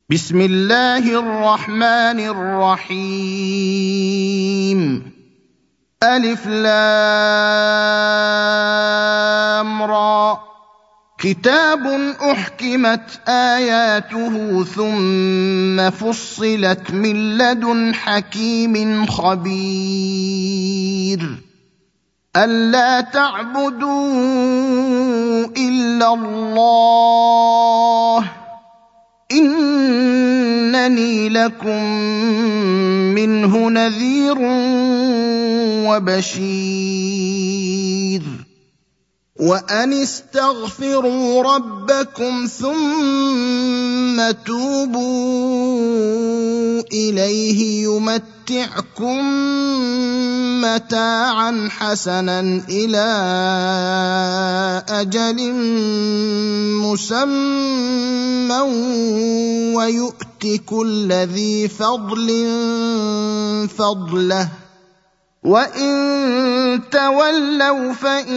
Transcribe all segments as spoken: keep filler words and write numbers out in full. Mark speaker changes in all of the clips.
Speaker 1: بسم الله الرحمن الرحيم ألف لام را كتاب أحكمت آياته ثم فصلت من لدن حكيم خبير ألا تعبدوا إلا الله إنني لكم منه نذير وبشير وأن استغفروا ربكم ثم توبوا إليه يمتعكم متاعا حسنا إلى أجل مسمى ويؤت كل ذي فضل فضله وإن تولوا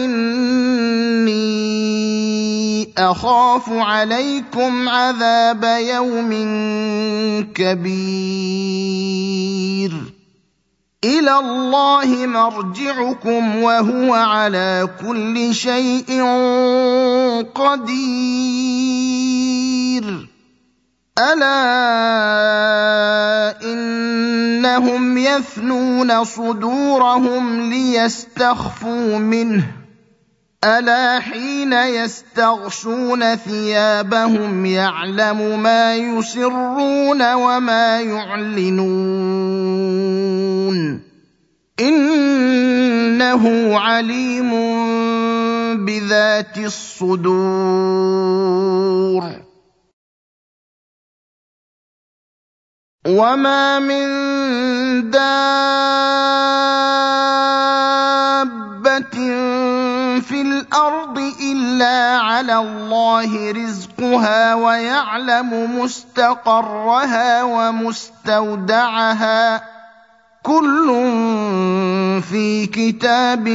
Speaker 1: فإني أخاف عليكم عذاب يوم كبير إلى الله مرجعكم وهو على كل شيء قدير ألا إنهم يثنون صدورهم ليستخفوا منه ألا حين يستغشون ثيابهم يعلم ما يسرون وما يعلنون إنه عليم بذات الصدور وما من دابة في الأرض إلا على الله رزقها ويعلم مستقرها ومستودعها كل في كتاب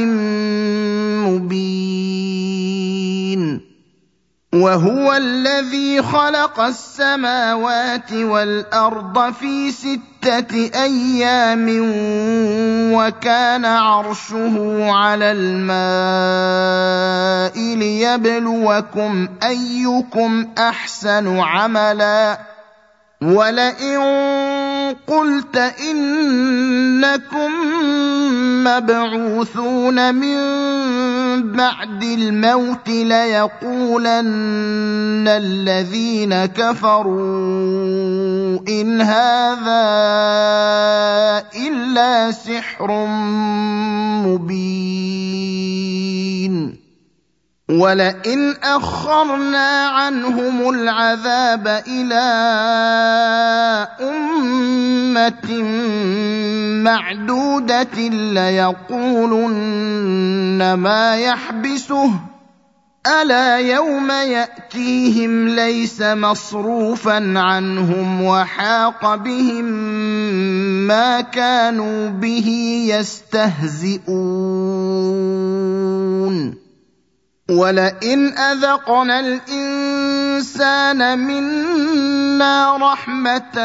Speaker 1: مبين وهو الذي خلق السماوات والأرض في ستة أيام وكان عرشه على الماء ليبلوكم أيكم أحسن عملا ولئن قلت إنكم مبعوثون من بعد الموت ليقولن الذين كفروا إن هذا إلا سحر مبين ولئن أخرنا عنهم العذاب إلى أمة معدودة ليقولن ما يحبسه ألا يوم يأتيهم ليس مصروفا عنهم وحاق بهم ما كانوا به يستهزئون ولئن أذقنا الإنسان منا رحمة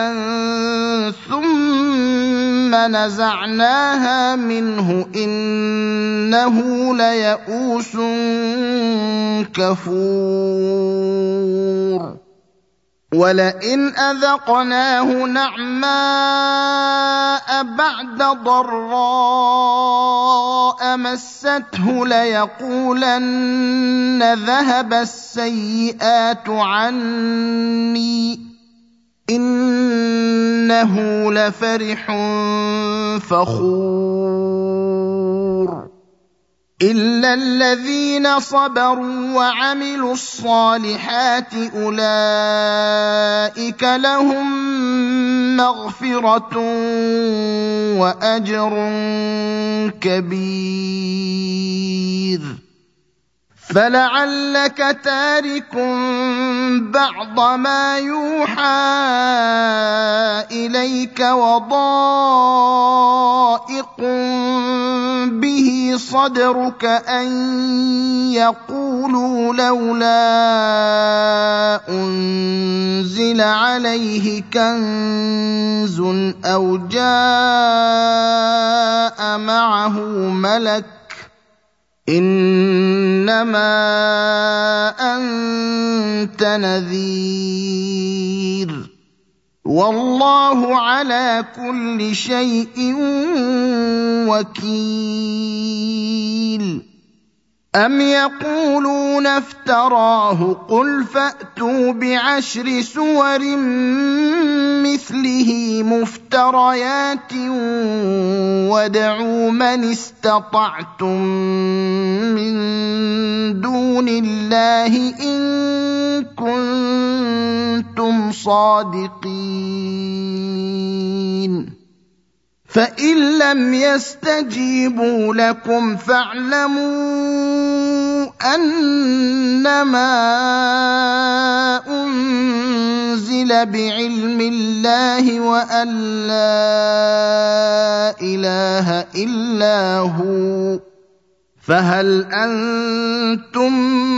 Speaker 1: ثم نزعناها منه إنه ليئوس كفور ولئن أذقناه نعماء بعد ضراء مسته ليقولن ذهب السيئات عني إنه لفرح فخور إلا الذين صبروا وعملوا الصالحات أولئك لهم مغفرة وأجر كبير فلعلك تارك بعض ما يوحى إليك وضائق به صدرك أن يقولوا لولا أنزل عليه كنز أو جاء معه ملك إنما أنت نذير والله على كل شيء وكيل أم يقولون افتراه قل فأتوا بعشر سور مثله مفتريات وادعوا من استطعتم من دون الله إن كنتم صادقين فإن لم يستجيبوا لكم فاعلموا أنما أنزل بعلم الله وأن لا إله إلا هو فهل أنتم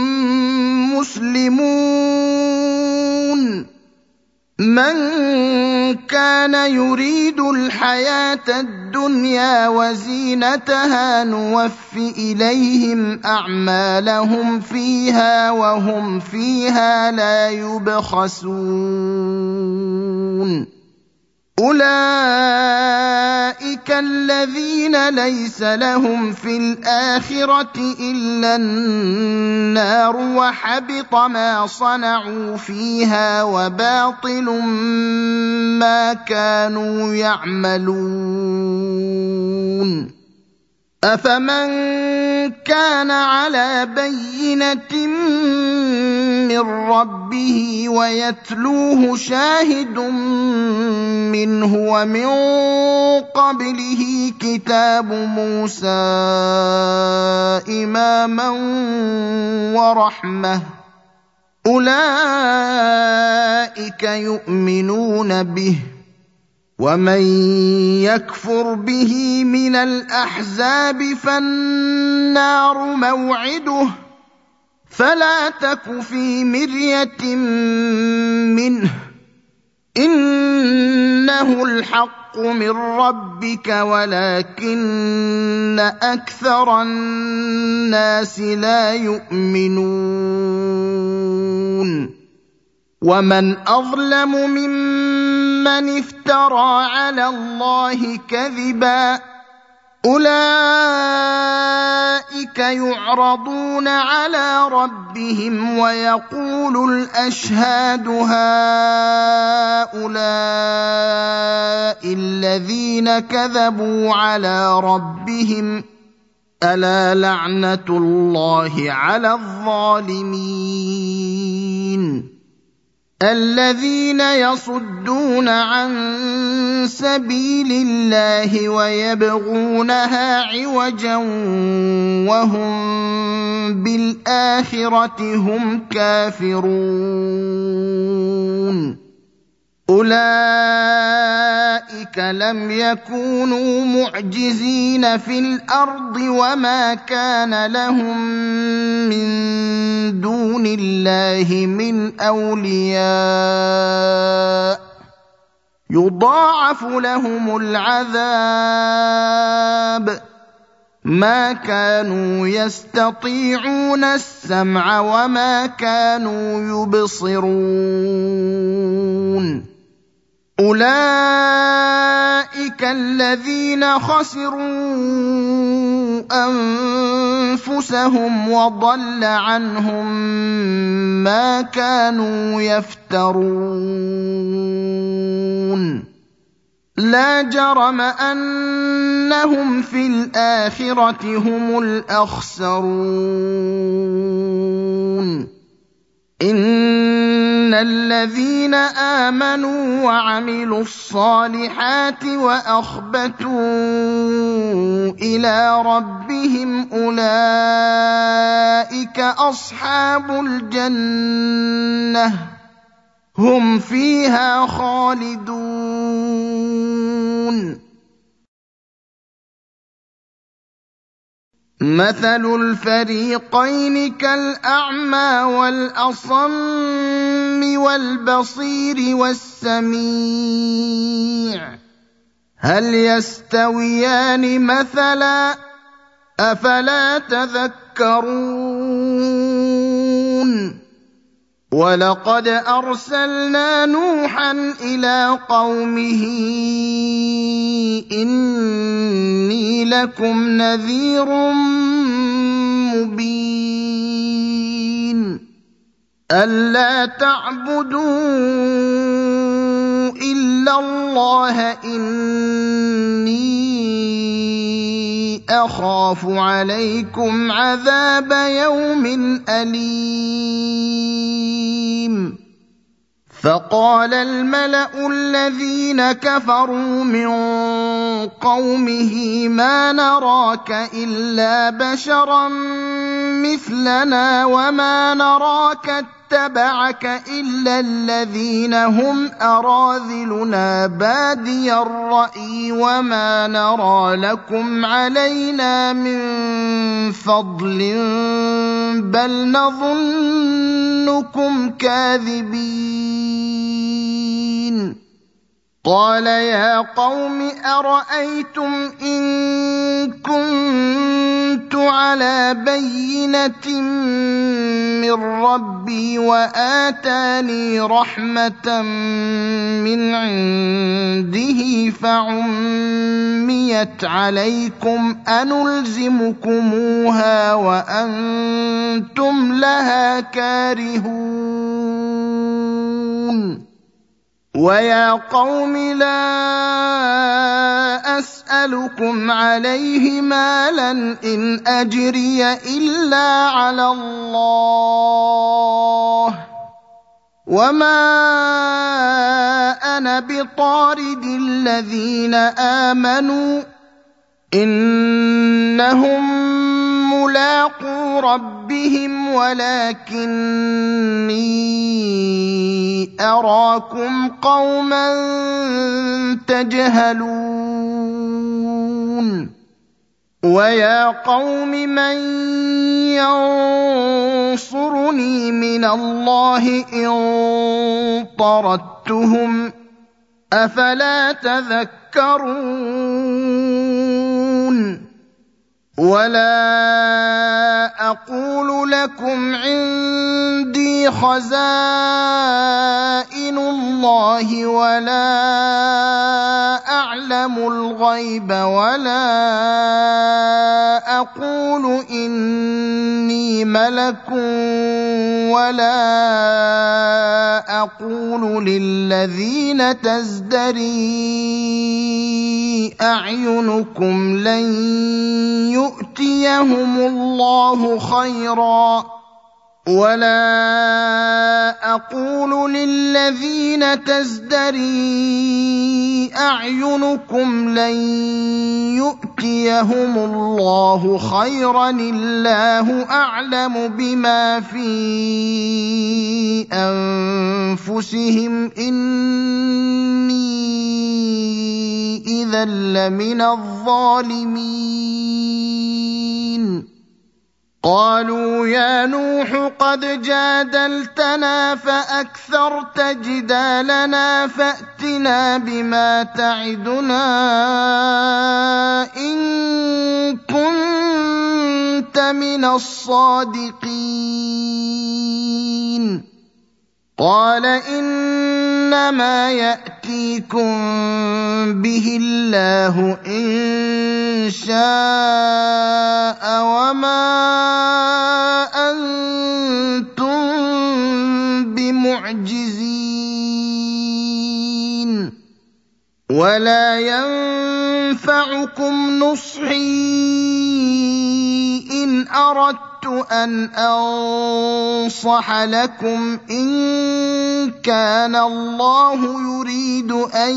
Speaker 1: مسلمون من كان يريد الحياة الدنيا وزينتها نوف إليهم أعمالهم فيها وهم فيها لا يبخسون أولئك الذين ليس لهم في الآخرة إلا النار وحبط ما صنعوا فيها وباطل ما كانوا يعملون أفمن كان على بينة من ربه ويتلوه شاهد منه ومن قبله كتاب موسى إماما ورحمة أولئك يؤمنون به ومن يكفر به من الأحزاب فالنار موعده فلا تك في مرية منه إنه الحق من ربك ولكن أكثر الناس لا يؤمنون ومن أظلم ممن افترى على الله كذبا أولئك يعرضون على ربهم ويقول الأشهاد هؤلاء الذين كذبوا على ربهم ألا لعنة الله على الظالمين الذين يصدون عن سبيل الله ويبغونها عوجا وهم بالآخرة هم كافرون أولئك لم يكونوا معجزين في الأرض وما كان لهم من دون الله من أولياء يضاعف لهم العذاب ما كانوا يستطيعون السمع وما كانوا يبصرون أولئك الذين خسروا أنفسهم وضل عنهم ما كانوا يفترون لا جرم أنهم في الآخرة هم الأخسرون إن الذين آمنوا وعملوا الصالحات وأخبتوا إلى ربهم أولئك أصحاب الجنة هم فيها خالدون مثل الفريقين كالأعمى والأصم والبصير والسميع هل يستويان مثلا أفلا تذكرون ولقد أرسلنا نوحا إلى قومه إني لكم نذير مبين ألا تعبدوا إلا الله إني أخاف عليكم عذاب يوم أليم فقال الملأ الذين كفروا من قومه ما نراك إلا بشرا مثلنا وما نراك اتبعك إلا الذين هم أراذلنا بادي الرأي وما نرى لكم علينا من فضل بل نظنكم كاذبين قال يا قوم أرأيتم إن كنت على بينة من ربي وآتاني رحمة من عنده فعميت عليكم أنلزمكموها وأنتم لها كارهون ويا قوم لا أسألكم عليه مالا إن أجري إلا على الله وما أنا بطارد الذين آمنوا إنهم ملاقو ربهم ولكني أراكم قوما تجهلون ويا قوم من ينصرني من الله إن طردتهم أفلا تذكرون ولا أقول لكم عندي خزائن الله ولا أعلم الغيب ولا أقول إني ملك ولا أقول للذين تزدري أعينكم لن يؤتيهم الله خيرا ولا أقول للذين تزدري أعينكم لن يؤتيهم الله خيرا الله أعلم بما في أنفسهم إني إذا لمن الظالمين قالوا يا نوح قد جادلتنا فأكثرت جدالنا فأتنا بما تعدنا إن كنت من الصادقين قال إنما يأتيكم به الله إن شاء وما أنتم بمعجزين ولا ينفعكم نصحي إن أردت أن أنصح لكم إن كان الله يريد أن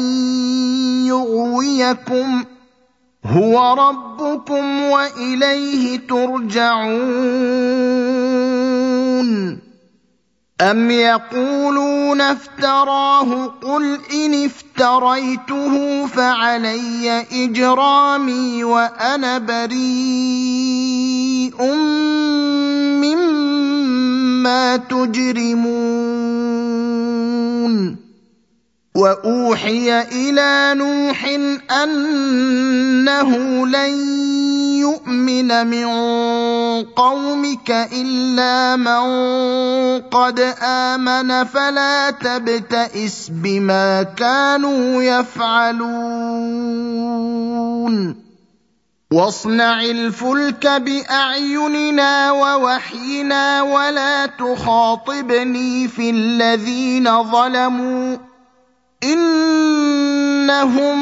Speaker 1: يغويكم هو ربكم وإليه ترجعون أَمْ يَقُولُونَ افْتَرَاهُ ۖ قُلْ إِنِ افْتَرَيْتُهُ فَعَلَيَّ إِجْرَامِي وَأَنَا بَرِيءٌ مِّمَّا تُجْرِمُونَ وَأُوحِيَ إِلَىٰ نُوحٍ أَنَّهُ لَن يُؤْمِنَ مِن قَوْمِكَ إِلَّا مَن قَدْ آمَنَ فَلَا تَبْتَئِسْ بِمَا كَانُوا يَفْعَلُونَ وَاصْنَعِ الْفُلْكَ بِأَعْيُنِنَا وَوَحْيِنَا وَلَا تُخَاطِبْنِي فِي الَّذِينَ ظَلَمُوا إِنَّهُم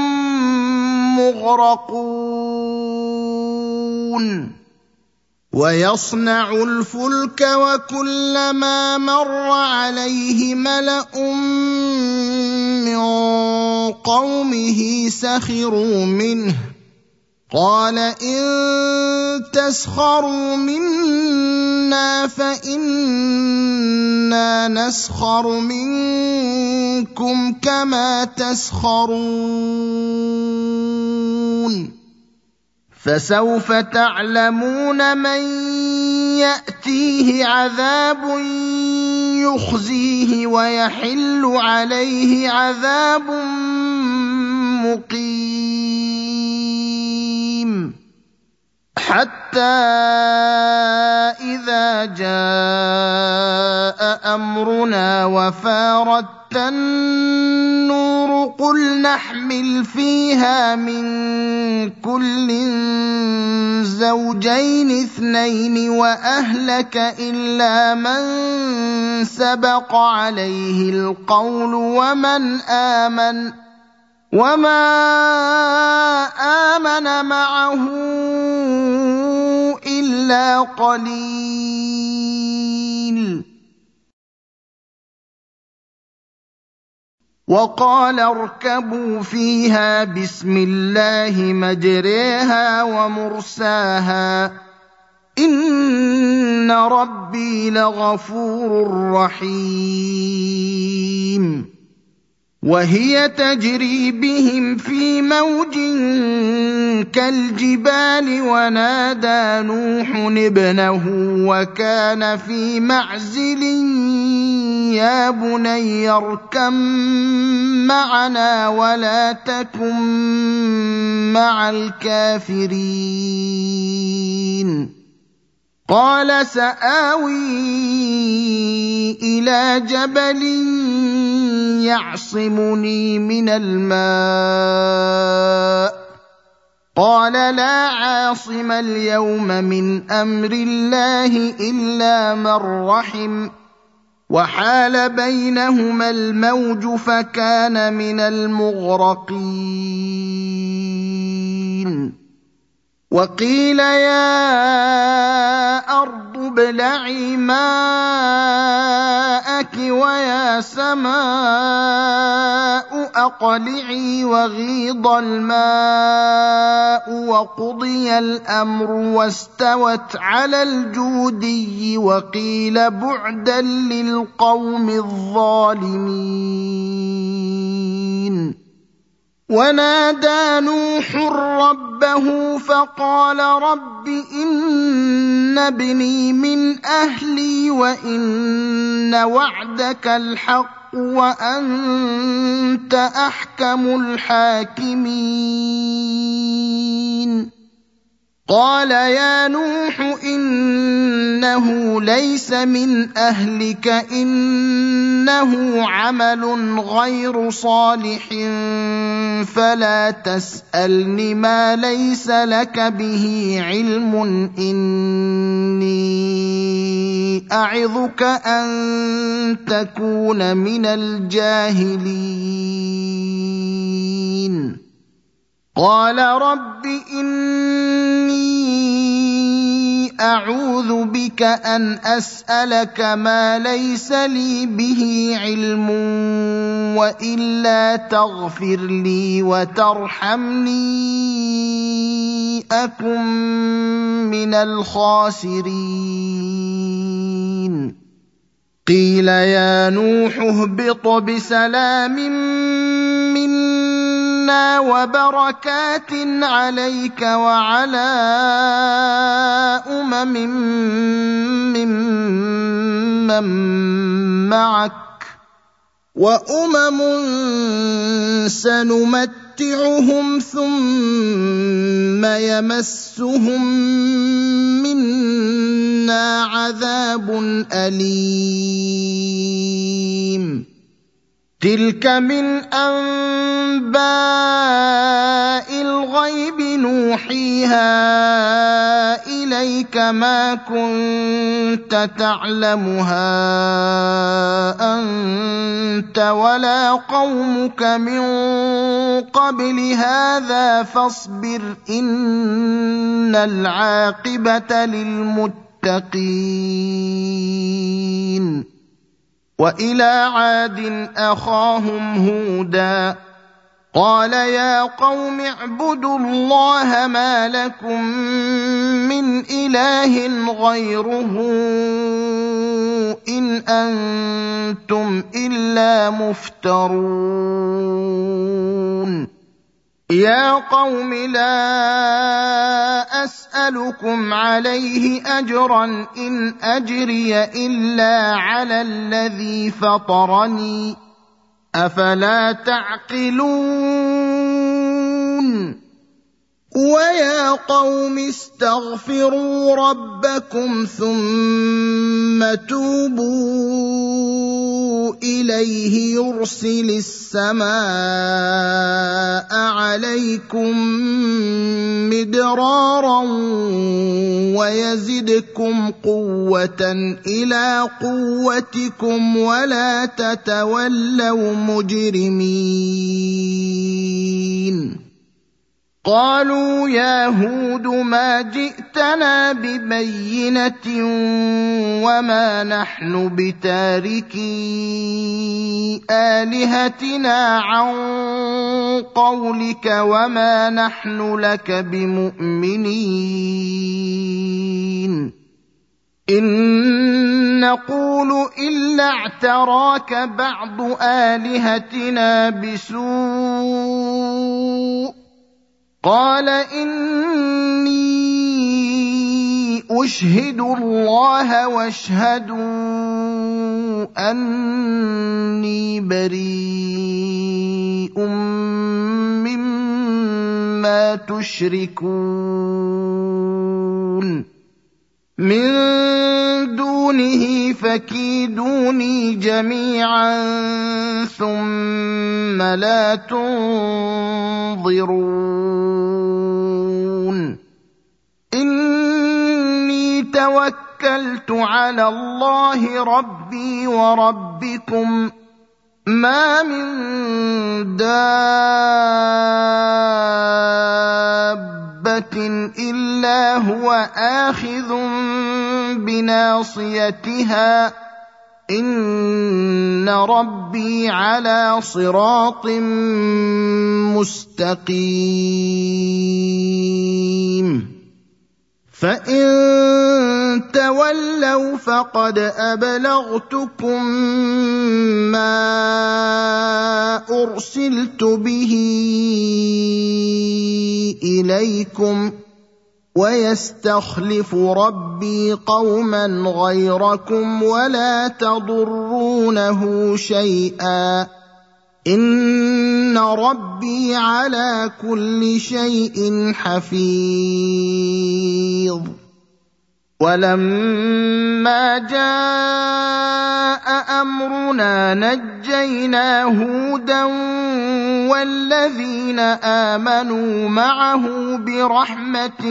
Speaker 1: مُّغْرَقُونَ وَيَصْنَعُ الْفُلْكَ وَكُلَّمَا مَرَّ عَلَيْهِ مَلَأٌ مِّن قَوْمِهِ سَخِرُوا مِنْهُ قَالَ إِن تَسْخَرُوا مِنَّا فَإِنَّا نَسْخَرُ مِنكُمْ كَمَا تَسْخَرُونَ فَسَوْفَ تَعْلَمُونَ مَن يَأْتِيهِ عَذَابٌ يُخْزِيهِ وَيَحِلُّ عَلَيْهِ عَذَابٌ مُّقِيمٌ حَتَّى إِذَا جَاءَ أَمْرُنَا وَفَارَتِ النُّورُ قُلْ نَحْمِلُ فِيهَا مِن كُلٍّ زَوْجَيْنِ اثْنَيْنِ وَأَهْلَكَ إِلَّا مَن سَبَقَ عَلَيْهِ الْقَوْلُ وَمَنْ آمَنَ وَمَا آمَنَ مَعَهُ إِلَّا قَلِيلٌ وَقَالَ ارْكَبُوا فِيهَا بِسْمِ اللَّهِ مَجْرَاهَا وَمُرْسَاهَا إِنَّ رَبِّي لَغَفُورٌ رَّحِيمٌ وَهِيَ تَجْرِي بِهِمْ فِي مَوْجٍ كَالْجِبَالِ وَنَادَىٰ نُوحٌ ابْنَهُ وَكَانَ فِي مَعْزِلٍ يَا بُنَيَّ ارْكَب مَّعَنَا وَلَا تَكُن مَّعَ الْكَافِرِينَ قَالَ سَآوِي إِلَىٰ جَبَلٍ يَعْصِمُنِي مِنَ الْمَاءِ قَالَ لَا عَاصِمَ الْيَوْمَ مِنْ أَمْرِ اللَّهِ إِلَّا مَن رَّحِمَ وَحَالَ بَيْنَهُمَا الْمَوْجُ فَكَانَ مِنَ الْمُغْرَقِينَ وَقِيلَ يَا أَرْضُ ابْلَعِي مَاءَكِ وَيَا سَمَاءُ أَقْلِعِي وَغِيضَ الْمَاءُ وَقُضِيَ الْأَمْرُ وَاسْتَوَتْ عَلَى الْجُودِيِّ وَقِيلَ بُعْدًا لِّلْقَوْمِ الظَّالِمِينَ وَنَادَىٰ نُوحٌ رَّبَّهُ فَقَالَ رَبِّ إِنَّ ابْنِي مِنْ أَهْلِي وَإِنَّ وَعْدَكَ الْحَقُّ وَأَنتَ أَحْكَمُ الْحَاكِمِينَ قَالَ يَا نُوحُ إِنَّهُ لَيْسَ مِنْ أَهْلِكَ إِنَّهُ عَمَلٌ غَيْرُ صَالِحٍ فَلَا تَسْأَلْنِ مَا لَيْسَ لَكَ بِهِ عِلْمٌ إِنِّي أَعِظُكَ أَن تَكُونَ مِنَ الْجَاهِلِينَ قَالَ رَبِّ إِنِّي أَعُوذُ بِكَ أَنْ أَسْأَلَكَ مَا لَيْسَ لِي بِهِ عِلْمٌ وَإِلَّا تَغْفِرْ لِي وَتَرْحَمْنِي أَكُن مِّنَ الْخَاسِرِينَ قيل يا نوح اهبط بسلام منا وبركات عليك وعلى أمم ممن معك وأمم سنمتعهم ثم يمسهم منا عذاب أليم تلك من أنباء الغيب نوحيها إليك ما كنت تعلمها أنت ولا قومك من قبل هذا فاصبر إن العاقبة للمتقين وإلى عاد أخاهم هودا قال يا قوم اعبدوا الله ما لكم من إله غيره إن أنتم إلا مفترون يا قوم لا أسألكم عليه أجرا إن أجري إلا على الذي فطرني أفلا تعقلون ويا قوم استغفروا ربكم ثم توبوا إليه يرسل السماء عليكم مدرارا ويزدكم قوة إلى قوتكم ولا تتولوا مجرمين قالوا يا هود ما جئتنا ببينة وما نحن بتاركي آلهتنا عن قولك وما نحن لك بمؤمنين إن نقول إلا اعتراك بعض آلهتنا بسوء قال إني أشهد الله واشهدوا أني بريء مما تشركون من دونه فكيدوني جميعا ثم لا تنظرون إني توكلت على الله ربي وربكم ما من دابة إلا هو آخذ بناصيتها إن ربي على صراط مستقيم فإن تولوا فقد أبلغتكم ما أرسلت به إليكم ويستخلف ربي قوما غيركم ولا تضرونه شيئا إن ربي على كل شيء حفيظ ولما جاء أمرنا نجينا هودا والذين آمنوا معه برحمة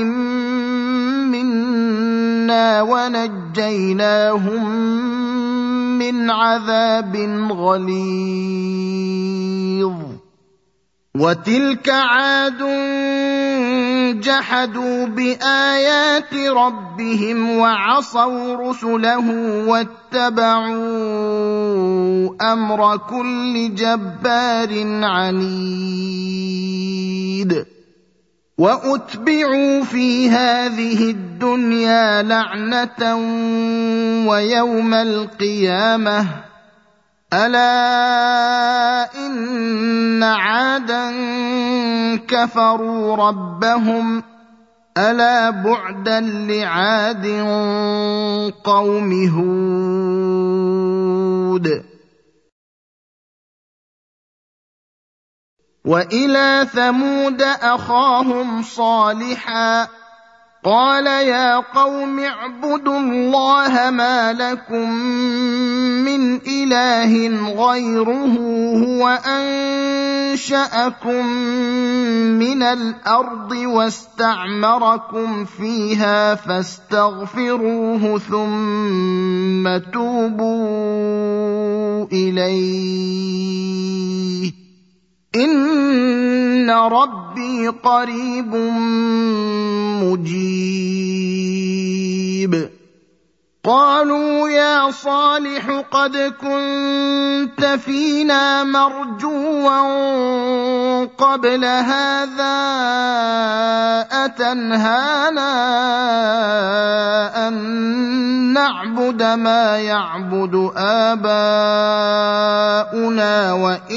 Speaker 1: منا ونجيناهم من عذاب غليظ وتلك عاد جحدوا بآيات ربهم وعصوا رسله واتبعوا أمر كل جبار عنيد وأتبعوا في هذه الدنيا لعنة ويوم القيامة ألا إن عادا كفروا ربهم ألا بعدا لعاد قوم هود وإلى ثمود أخاهم صالحا قال يا قوم اعبدوا الله ما لكم من إله غيره هو أنشأكم من الأرض واستعمركم فيها فاستغفروه ثم توبوا إليه إن ربي قريب مجيب قالوا يا صالح قد كنت فينا مرجوا قبل هذا أتنهانا أن نعبد ما يعبد آباؤنا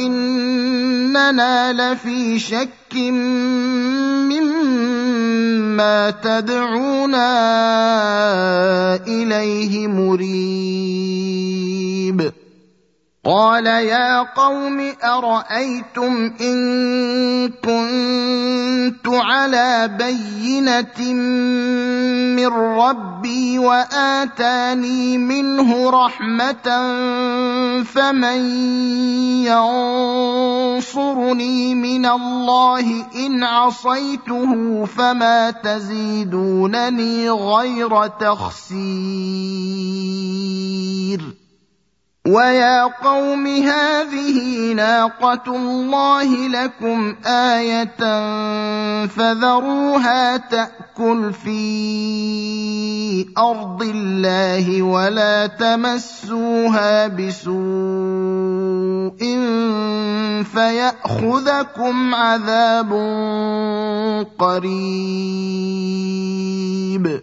Speaker 1: وإننا لفي شك مما تدعونا إليه مريب قال يا قوم أرأيتم إن كنت على بينة من ربي وآتاني منه رحمة فمن ينصرني من الله إن عصيته فما تزيدونني غير تخسير ويا قوم هذه ناقة الله لكم آية فذروها تأكل في أرض الله ولا تمسوها بسوء فيأخذكم عذاب قريب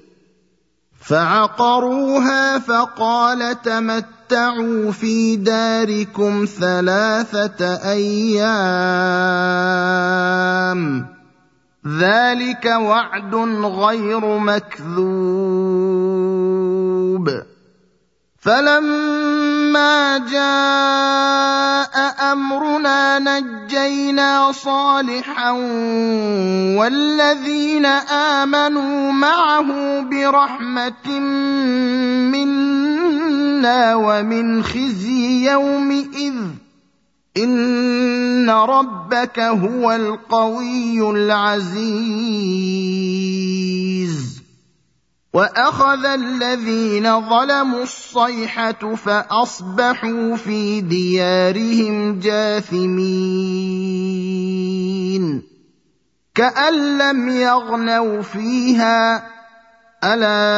Speaker 1: فعقروها فقال تمتعوا في داركم ثلاثة أيام ذلك وعد غير مكذوب فلما جاء أمرنا نجينا صالحا والذين آمنوا معه برحمة منا ومن خزي يومئذ إن ربك هو القوي العزيز وأخذ الذين ظلموا الصيحة فأصبحوا في ديارهم جاثمين كأن لم يغنوا فيها ألا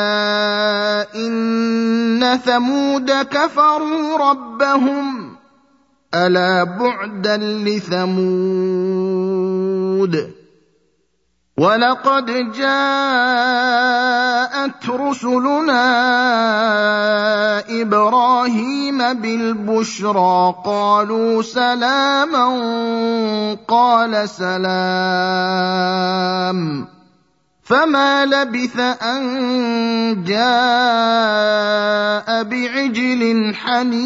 Speaker 1: إن ثمود كفروا ربهم ألا بعدا لثمود ولقد جاءت رسلنا إبراهيم بالبشرى قالوا سلاما قال سلام فما لبث أن جاء بعجل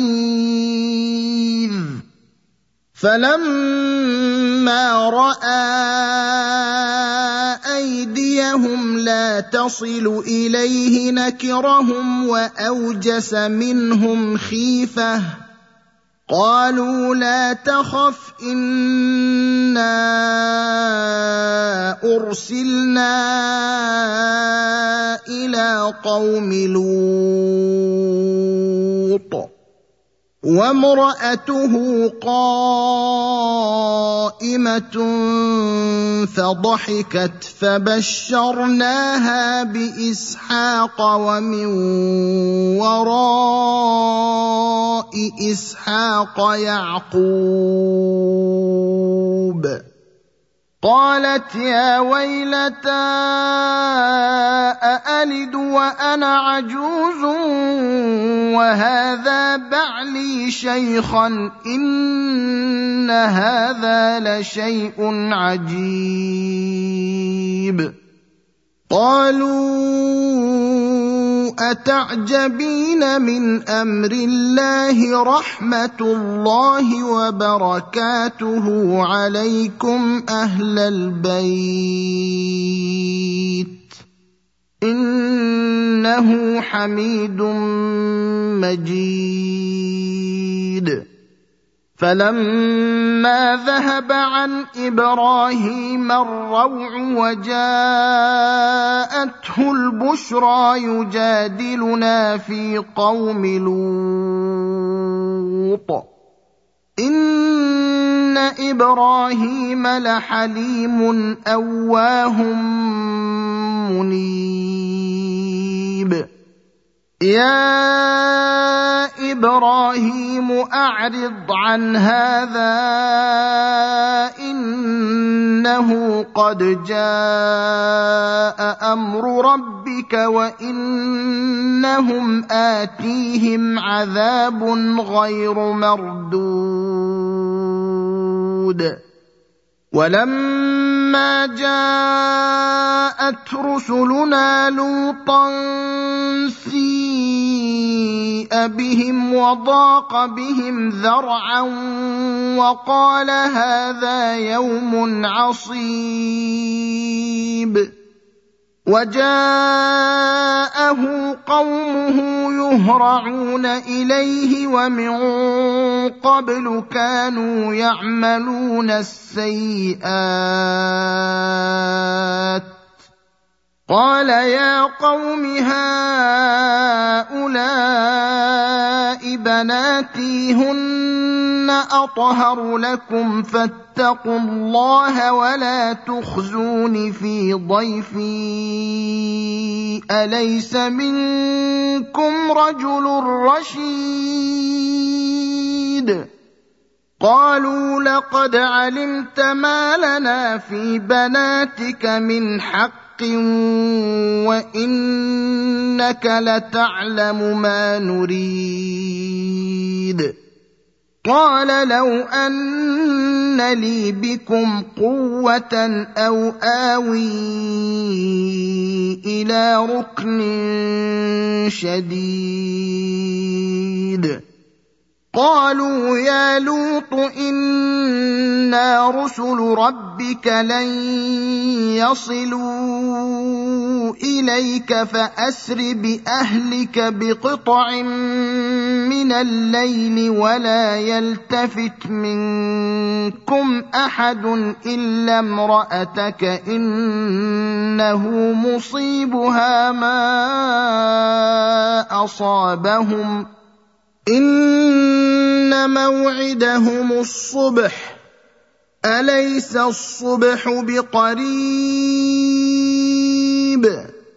Speaker 1: حنيذ فلما رأى أيديهم لا تصل إليه نكرهم وأوجس منهم خيفة قالوا لا تخف إنا أرسلنا إلى قوم لوط وامرأته قائمة فضحكت فبشرناها بإسحاق ومن وراء إسحاق يعقوب قالت يا ويلتى أألد وأنا عجوز وهذا بعلي شيخا إن هذا لشيء عجيب. قالوا أتعجبين من أمر الله رحمة الله وبركاته عليكم أهل البيت إنه حميد مجيد. فلما ذهب عن إبراهيم الروع وجاءته البشرى يجادلنا في قوم لوط إن إبراهيم لحليم أواه منيب. يا إبراهيم أعرض عن هذا إنه قد جاء أمر ربك وإنهم آتيهم عذاب غير مردود. ولما جاءت رسلنا لوطا سيء بهم وضاق بهم ذرعا وقال هذا يوم عصيب. وجاءه قومه يهرعون إليه ومن قبل كانوا يعملون السيئات. قال يا قوم هؤلاء بناتي هن أطهر لكم فاتقوا الله ولا تخزون في ضيفي أليس منكم رجل رشيد. قالوا لقد علمت ما لنا في بناتك من حق وإنك لتعلم ما نريد. قال لو أن لي بكم قوة أو آوي إلى ركن شديد. قالوا يا لوط إنا رسل ربك لن يصلوا إليك فأسر بأهلك بقطع من الليل ولا يلتفت منكم أحد إلا امرأتك إنه مصيبها ما أصابهم إن موعدهم الصبح أليس الصبح بقريب.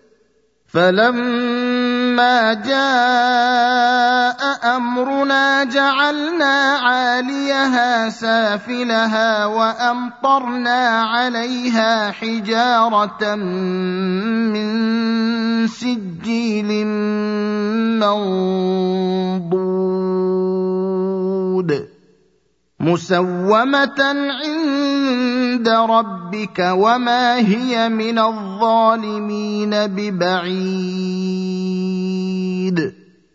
Speaker 1: فلما جاء أمرنا جعلنا عاليها سافلها وأمطرنا عليها حجارة من سجيل منضود مسومة عند ربك وما هي من الظالمين ببعيد.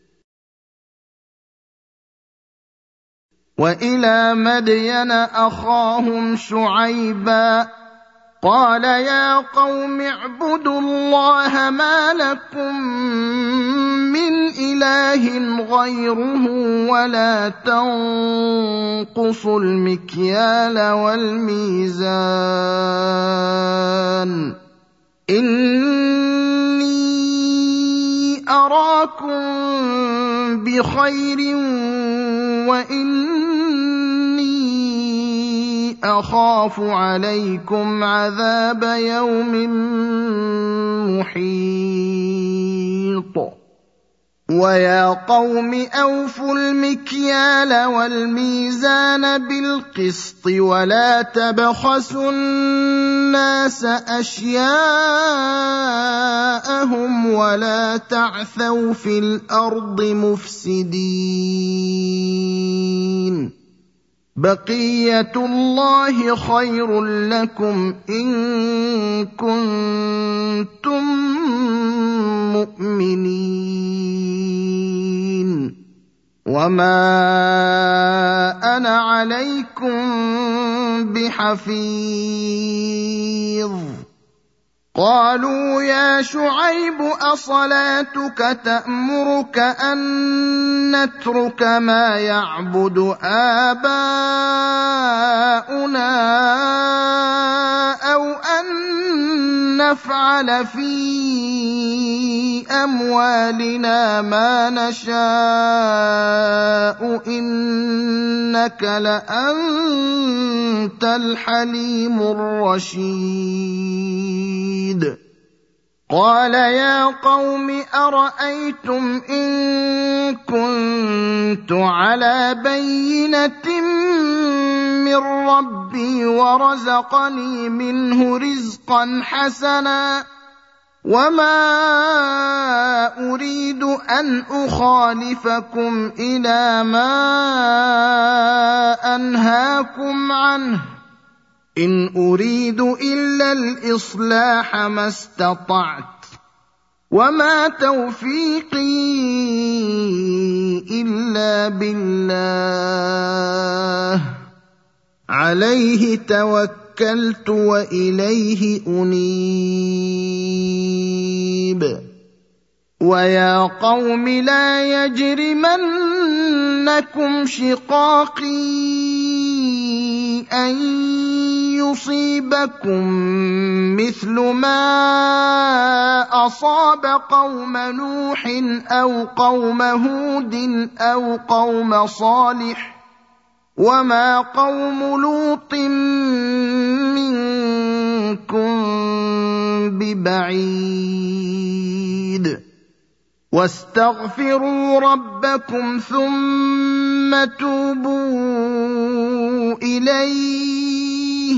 Speaker 1: وإلى مدين أخاهم شعيبا قال يا قوم اعبدوا الله ما لكم من إله غيره ولا تنقصوا المكيال والميزان إني أراكم بخير وإني أخاف عليكم عذاب يوم محيط. ويا قوم أوفوا المكيال والميزان بالقسط ولا تبخسوا الناس أشياءهم ولا تعثوا في الأرض مفسدين بقية الله خير لكم إن كنتم مؤمنين وما أنا عليكم بحفيظ قالوا يا شعيب أصلاتك تأمرك أن نترك ما يعبد آباؤنا أو أن نفعل في أموالنا ما نشاء إنك لأنت الحليم الرشيد قال يا قوم أرأيتم إن كنت على بينة من ربي ورزقني منه رزقا حسنا وما أريد أن أخالفكم إلى ما أنهاكم عنه إن أريد إلا الإصلاح ما استطعت وما توفيقي إلا بالله عليه توكلت وإليه أنيب ويا قوم لا يجرمنكم شقاقي أن يصيبكم مثل ما أصاب قوم نوح أو قوم هود أو قوم صالح وما قوم لوط منكم ببعيد واستغفروا ربكم ثم توبوا إليه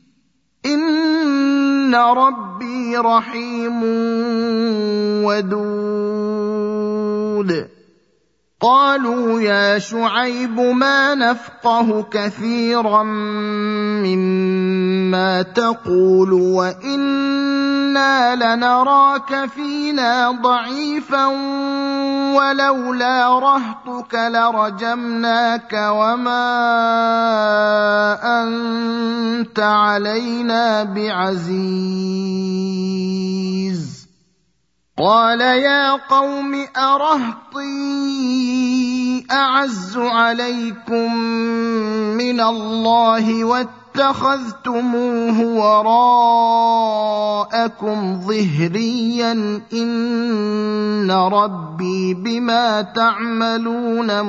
Speaker 1: إن ربي رحيم ودود قالوا يا شعيب ما نفقه كثيرا مما تقول وإنا لنراك فينا ضعيفا ولولا رهطك لرجمناك وما أنت علينا بعزيز قال يا قوم أرهطي أعز عليكم من الله واتخذتموه وراءكم ظهريا إن ربي بما تعملون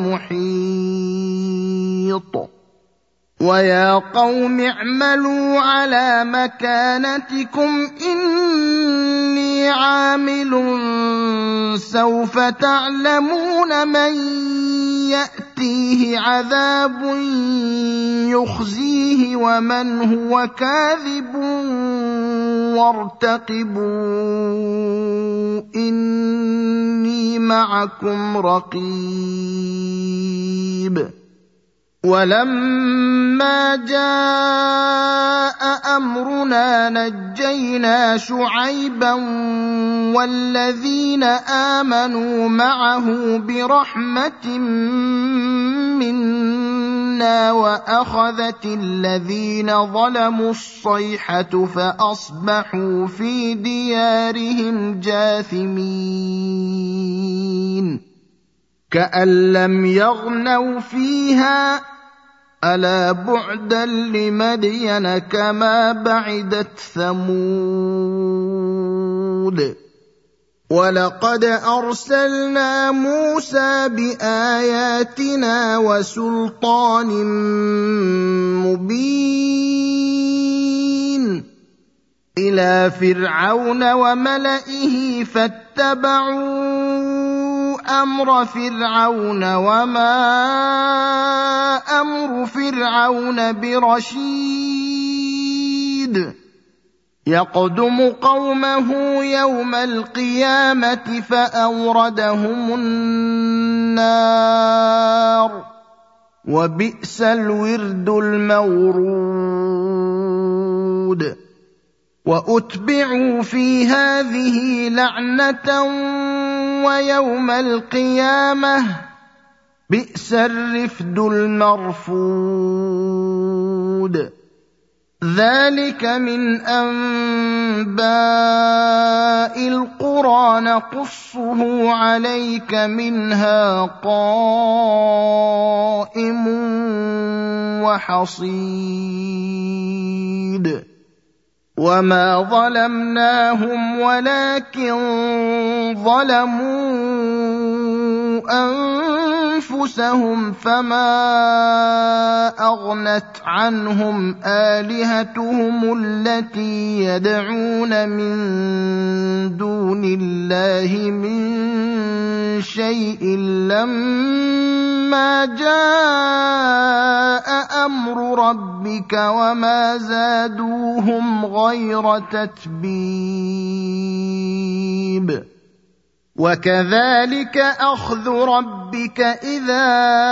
Speaker 1: محيط ويا قوم اعملوا على مكانتكم إني عامل سوف تعلمون من يأتيه عذاب يخزيه ومن هو كاذب وارتقبوا إني معكم رقيب ولما جاء أمرنا نجينا شعيبا والذين آمنوا معه برحمة منا وأخذت الذين ظلموا الصيحة فأصبحوا في ديارهم جاثمين كأن لم يغنوا فيها ألا بعدا لمدين كما بعدت ثمود ولقد أرسلنا موسى بآياتنا وسلطان مبين إلى فرعون وملئه فاتبعوا أمر فرعون وما أمر فرعون برشيد يقدم قومه يوم القيامة فأوردهم النار وبئس الورد المورود وأتبعوا في هذه لعنة ويوم القيامة بئس الرفد المرفود ذلك من أنباء القرى نقصه عليك منها قائم وحصيد وما ظلمناهم ولكن ظلموا أنفسهم فما أغنت عنهم آلهتهم التي يدعون من دون الله من شيء لما جاء أمر ربك وما زادوهم غير تتبيب وكذلك أخذ ربك إذا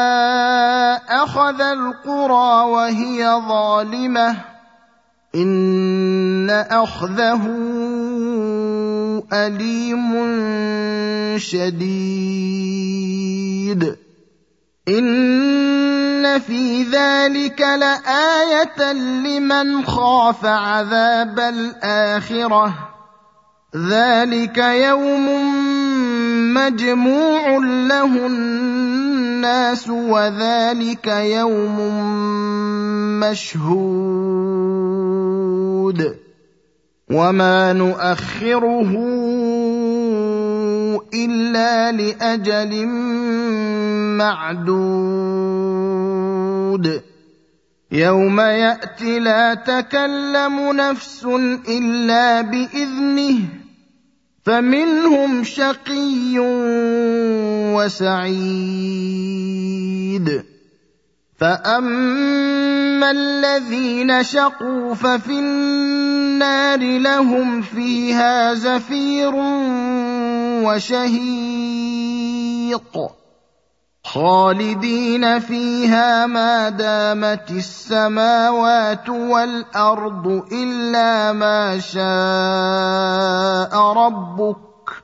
Speaker 1: أخذ القرى وهي ظالمة إن أخذه أليم شديد إن في ذلك لآية لمن خاف عذاب الآخرة ذلك يوم مجموع له الناس وذلك يوم مشهود وما نؤخره إلا لأجل معدود يوم يأتي لا تكلم نفس إلا بإذنه فمنهم شقي وسعيد فأما الذين شقوا ففي النار لهم فيها زفير وشهيق خالدين فيها ما دامت السماوات والأرض إلا ما شاء ربك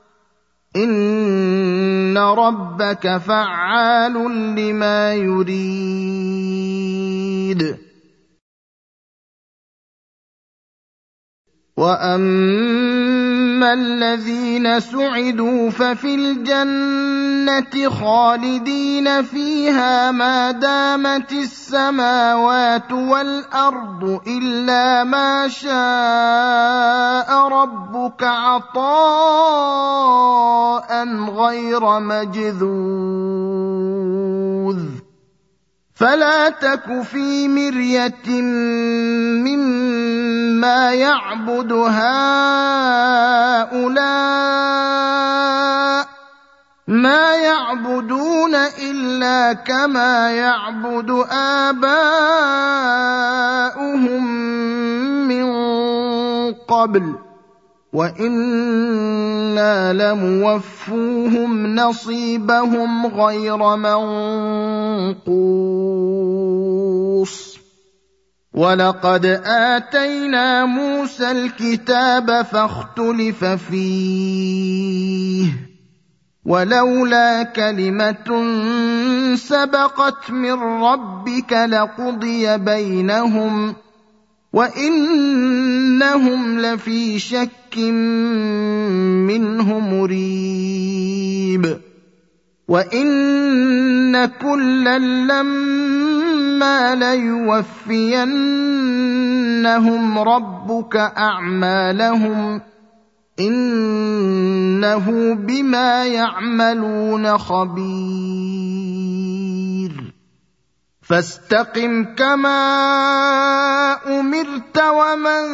Speaker 1: إن ربك فعال لما يريد وأما الذين سعدوا ففي الجنة خالدين فيها ما دامت السماوات والأرض إلا ما شاء ربك عطاء غير مجذوذ فلا تك في مرية مما يعبد هؤلاء ما يعبدون إلا كما يعبد آباؤهم من قبل وإنا لموفوهم نصيبهم غير منقوص ولقد آتينا موسى الكتاب فاختلف فيه ولولا كلمة سبقت من ربك لقضي بينهم وإنهم لفي شك منه مريب وإن كلا لما ليوفينهم ربك أعمالهم إنه بما يعملون خبير فاستقم كما أمرت ومن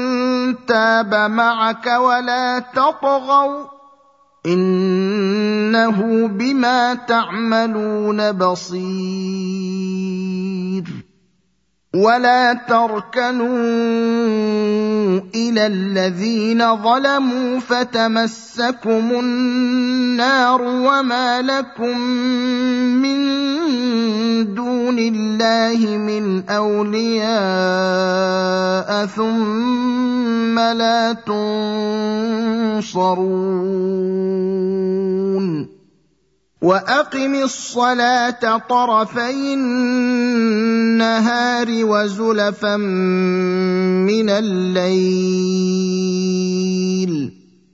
Speaker 1: تاب معك ولا تطغوا إنه إنه بما تعملون بصير ولا تركنوا إلى الذين ظلموا فتمسكم النار وما لكم من دون الله من أولياء ثم لا تنصرون وأقم الصلاة طرفي النهار وزلفا من الليل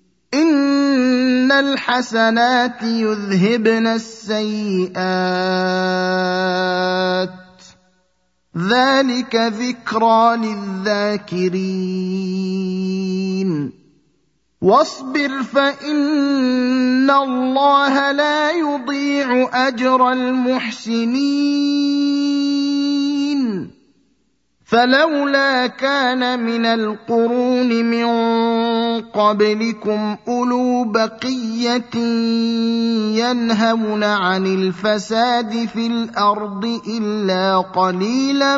Speaker 1: إن الحسنات يذهبن السيئات ذلك ذكرى للذاكرين واصبر فإن الله لا يضيع أجر المحسنين فلولا كان من القرون من قبلكم أولو بقية ينهون عن الفساد في الأرض إلا قليلا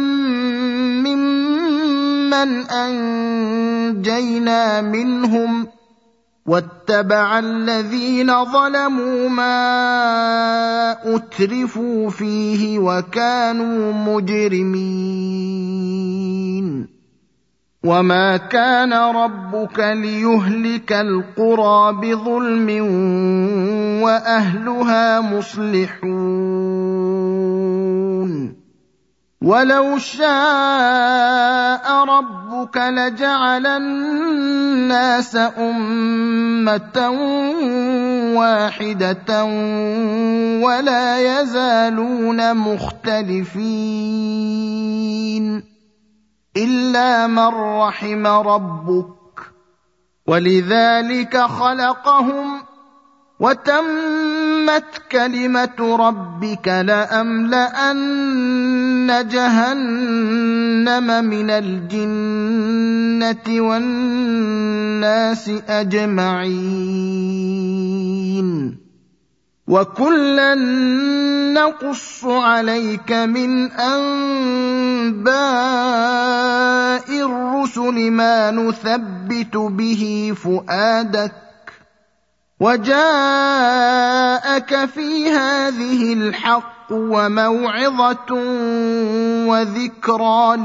Speaker 1: ممن أنجينا منهم واتبع الذين ظلموا ما أترفوا فيه وكانوا مجرمين وما كان ربك ليهلك القرى بظلم وأهلها مصلحون ولو شاء ربك لجعل الناس أمة واحدة ولا يزالون مختلفين إلا من رحم ربك ولذلك خلقهم وتمت كلمة ربك لأملأن جهنم من الجنة والناس أجمعين وكلا نقص عليك من أنباء الرسل ما نثبت به فؤادك وجاءك في هذه الحق وموعظة وذكرى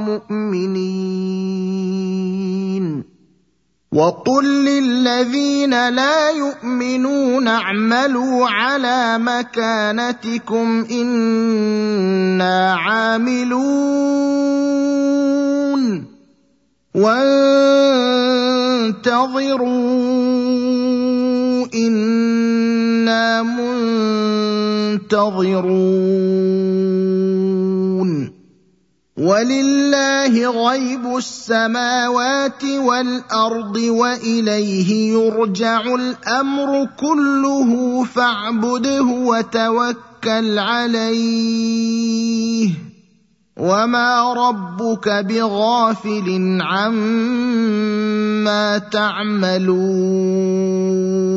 Speaker 1: للمؤمنين وقل للذين لا يؤمنون اعملوا على مكانتكم إنا عاملون وانتظروا إنا منتظرون ولله غيب السماوات والأرض وإليه يرجع الأمر كله فاعبده وتوكل عليه وما ربك بغافل عما تعملون